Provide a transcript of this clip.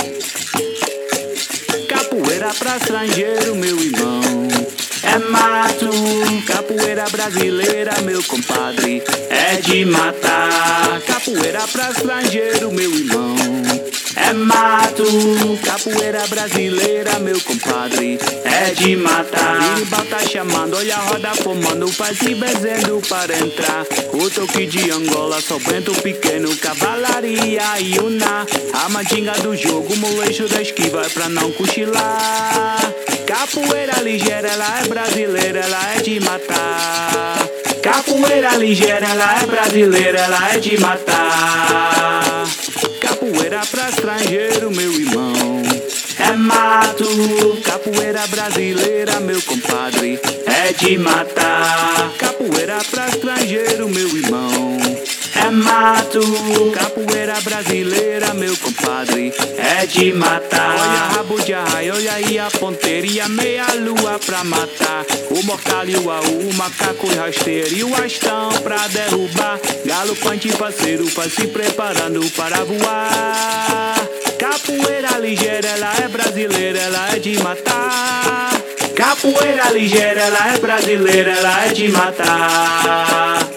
Capoeira pra estrangeiro, meu irmão, é mato. Capoeira brasileira, meu compadre, é de matar. Capoeira pra estrangeiro, meu irmão, é mato. Capoeira brasileira, meu compadre, é de matar. Birimbau tá chamando, olha a roda formando, faz se bezendo para entrar. O toque de Angola, só vento pequeno, cavalaria e una. A mandinga do jogo, molejo da esquiva, é pra não cochilar. Capoeira ligeira, ela é brasileira, ela é de matar. Capoeira ligeira, ela é brasileira, ela é de matar. Capoeira pra estrangeiro, meu irmão, é mato. Capoeira brasileira, meu compadre, é de matar. Capoeira pra estrangeiro, meu irmão, é mato. Capoeira brasileira, meu compadre, é de matar. Olha rabo de arraia, olha aí a ponteira e a meia lua pra matar. O mortal e o aú, o macaco e rasteiro e o astão pra derrubar. Galopante parceiro, vai se preparando para voar. Capoeira ligeira, ela é brasileira, ela é de matar. Capoeira ligeira, ela é brasileira, ela é de matar.